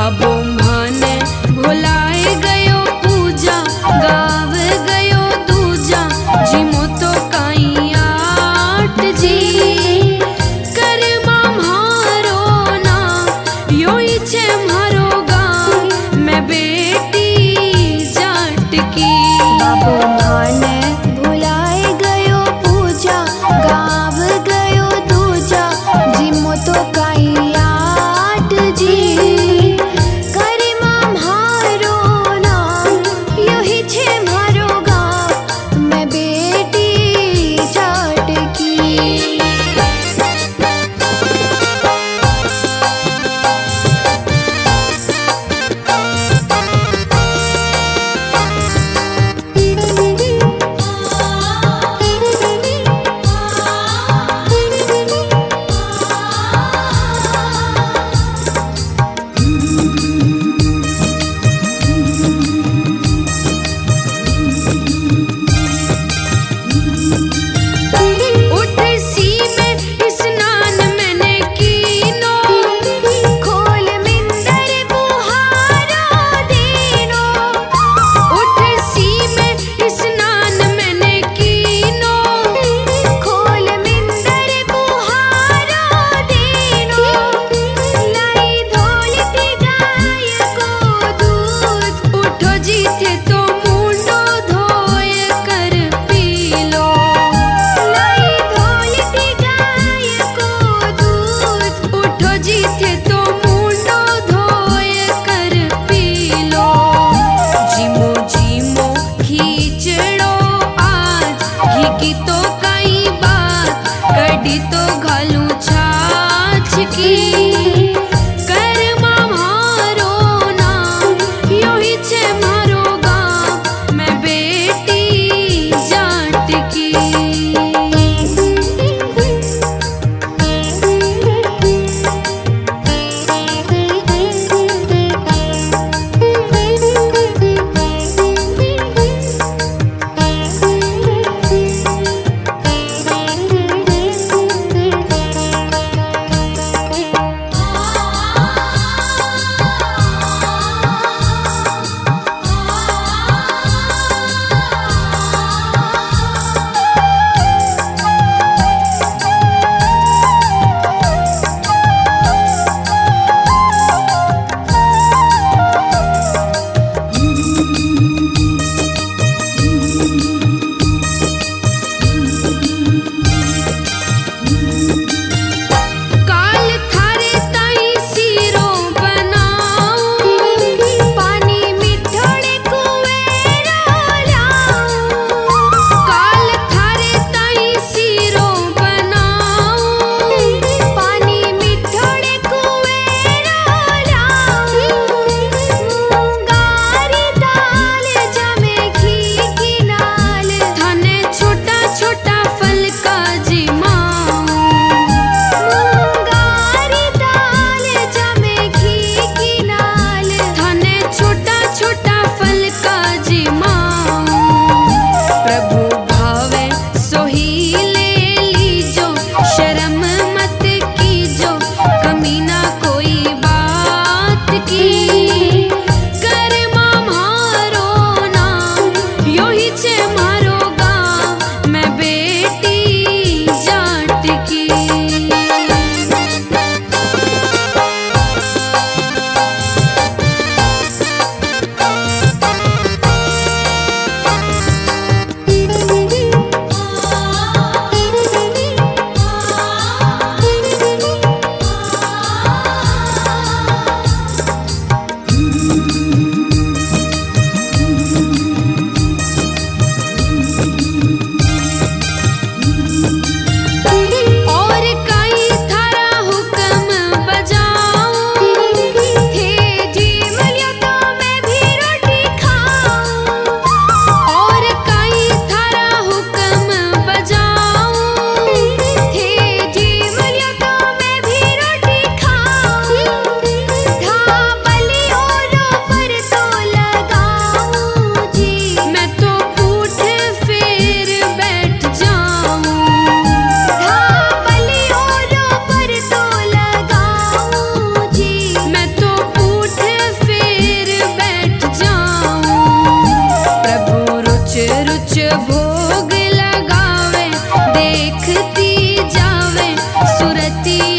बाबू माने भुलाए गयो पूजा गाव गयो दूजा जिमो तो काई आट जी करमा म्हारो ना योई छे म्हारो गाँव मैं बेटी जाट की। बाबू माने भुलाए गयो पूजा गाव गयो दूजा जिमो तो काई आट जी करमा म्हारो नाम योही छे म्हारो गाँव मैं बेटी जाट की। उठसी में स्नान मैंने कीनो खोल मिंदर बुहारा दीनो उठसी में स्नान मैंने कीनो खोल मिंदर बुहारा दीनो लाई धोलती गाय को दूध उठो जी थे तो मुंडो धोए कर पी लो लाई धोलती गाय को दूध उठो जी थे तो मुंडो धोए कर पी लो जिमो जिमो खींचड़ो आज घी की तो कई बात कड़ी तो घालू छाछ की करमा म्हारो नाम योही छे म्हारो गाँव मैं बेटी जाट की। मूर्ति